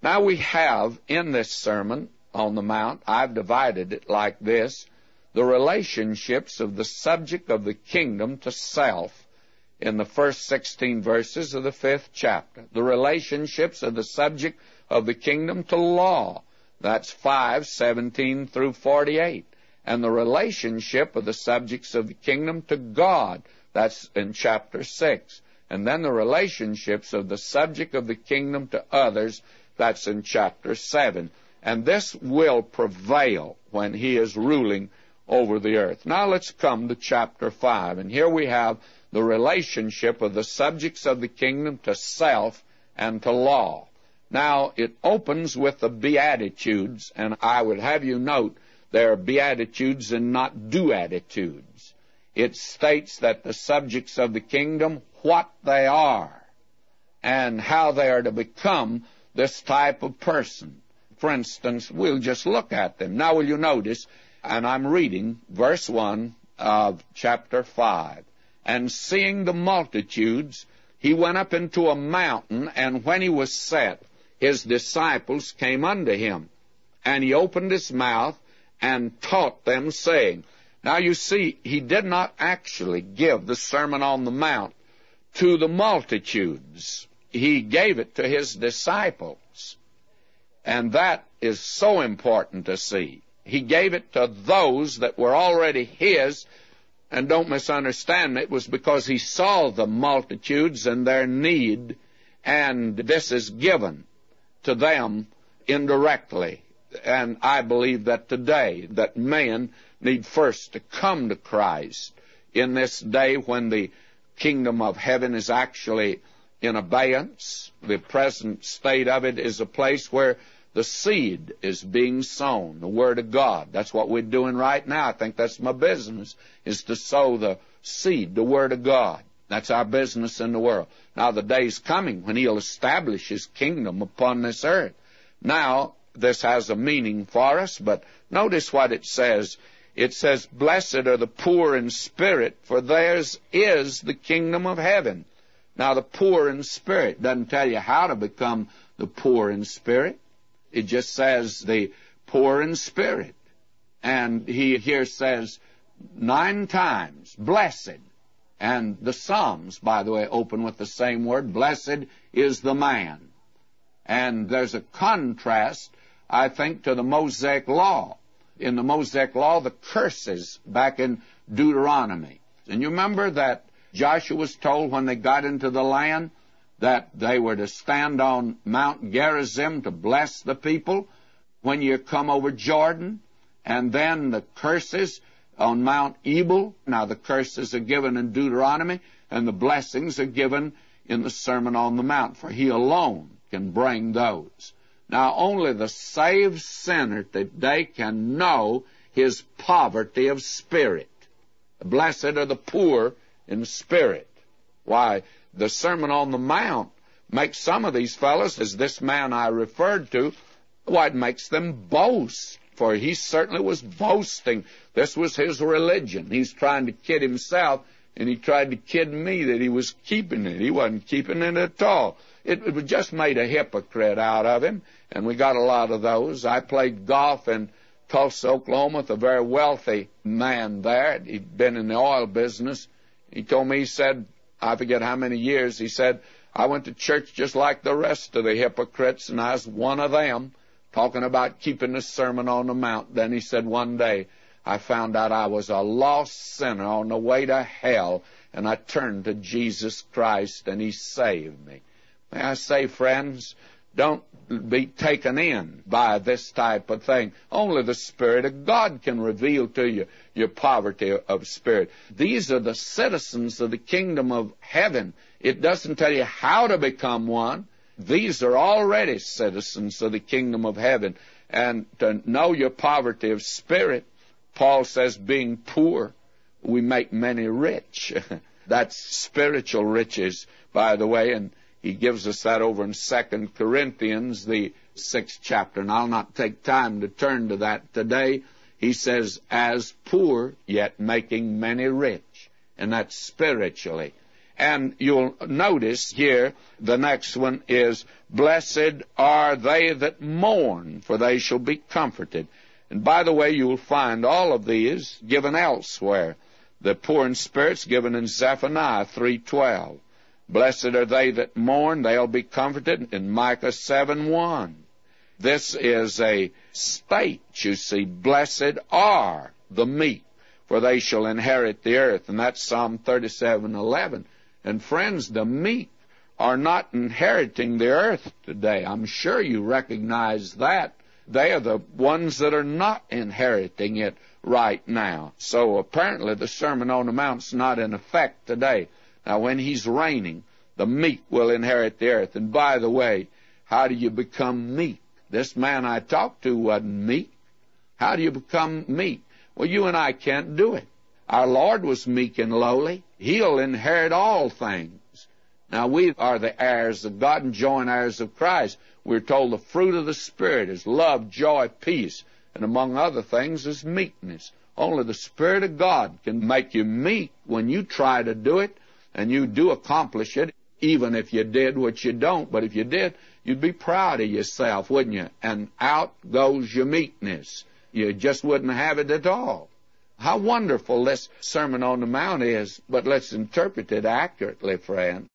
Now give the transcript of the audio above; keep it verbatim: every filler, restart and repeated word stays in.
Now we have in this Sermon on the Mount, I've divided it like this: the relationships of the subject of the kingdom to self in the first sixteen verses of the fifth chapter. The relationships of the subject of the kingdom to law. That's five, seventeen through forty-eight. And the relationship of the subjects of the kingdom to God. That's in chapter six. And then the relationships of the subject of the kingdom to others. That's in chapter seven. And this will prevail when he is ruling over the earth. Now let's come to chapter five. And here we have the relationship of the subjects of the kingdom to self and to law. Now, it opens with the Beatitudes, and I would have you note there are Beatitudes and not Doatitudes. It states that the subjects of the kingdom, what they are, and how they are to become this type of person. For instance, we'll just look at them. Now, will you notice, and I'm reading verse one of chapter five. And seeing the multitudes, he went up into a mountain, and when he was set, his disciples came unto him. And he opened his mouth and taught them, saying. Now you see, he did not actually give the Sermon on the Mount to the multitudes. He gave it to his disciples. And that is so important to see. He gave it to those that were already his. And don't misunderstand me, it was because he saw the multitudes and their need, and this is given to them indirectly. And I believe that today, that men need first to come to Christ in this day when the kingdom of heaven is actually in abeyance. The present state of it is a place where the seed is being sown, the Word of God. That's what we're doing right now. I think that's my business, is to sow the seed, the Word of God. That's our business in the world. Now the day's coming when he'll establish his kingdom upon this earth. Now, this has a meaning for us, but notice what it says. It says, blessed are the poor in spirit, for theirs is the kingdom of heaven. Now, the poor in spirit doesn't tell you how to become the poor in spirit. It just says the poor in spirit. And he here says nine times, blessed. And the Psalms, by the way, open with the same word. Blessed is the man. And there's a contrast, I think, to the Mosaic Law. In the Mosaic Law, the curses back in Deuteronomy. And you remember that Joshua was told when they got into the land that they were to stand on Mount Gerizim to bless the people when you come over Jordan. And then the curses on Mount Ebal. Now the curses are given in Deuteronomy, and the blessings are given in the Sermon on the Mount, for he alone can bring those. Now only the saved sinner today can know his poverty of spirit. Blessed are the poor in spirit. Why, the Sermon on the Mount makes some of these fellows, as this man I referred to, why, it makes them boast. For he certainly was boasting. This was his religion. He's trying to kid himself, and he tried to kid me that he was keeping it. He wasn't keeping it at all. It, it just made a hypocrite out of him, and we got a lot of those. I played golf in Tulsa, Oklahoma, with a very wealthy man there. He'd been in the oil business. He told me, he said, I forget how many years, he said, I went to church just like the rest of the hypocrites, and I was one of them, talking about keeping the Sermon on the Mount. Then he said, one day I found out I was a lost sinner on the way to hell, and I turned to Jesus Christ, and he saved me. May I say, friends, don't be taken in by this type of thing. Only the Spirit of God can reveal to you your poverty of spirit. These are the citizens of the kingdom of heaven. It doesn't tell you how to become one. These are already citizens of the kingdom of heaven. And to know your poverty of spirit, Paul says, being poor, we make many rich. That's spiritual riches, by the way, and he gives us that over in Second Corinthians, the sixth chapter, and I'll not take time to turn to that today. He says, as poor, yet making many rich, and that's spiritually. And you'll notice here, the next one is, blessed are they that mourn, for they shall be comforted. And by the way, you'll find all of these given elsewhere. The poor in spirits given in Zephaniah three twelve. Blessed are they that mourn, they'll be comforted, in Micah seven one. This is a state, you see. Blessed are the meek, for they shall inherit the earth. And that's Psalm thirty-seven eleven. And friends, the meek are not inheriting the earth today. I'm sure you recognize that. They are the ones that are not inheriting it right now. So apparently the Sermon on the Mount's not in effect today. Now when he's reigning, the meek will inherit the earth. And by the way, how do you become meek? This man I talked to wasn't meek. How do you become meek? Well, you and I can't do it. Our Lord was meek and lowly. He'll inherit all things. Now, we are the heirs of God and joint heirs of Christ. We're told the fruit of the Spirit is love, joy, peace, and among other things is meekness. Only the Spirit of God can make you meek when you try to do it, and you do accomplish it, even if you did, which you don't. But if you did, you'd be proud of yourself, wouldn't you? And out goes your meekness. You just wouldn't have it at all. How wonderful this Sermon on the Mount is, but let's interpret it accurately, friend.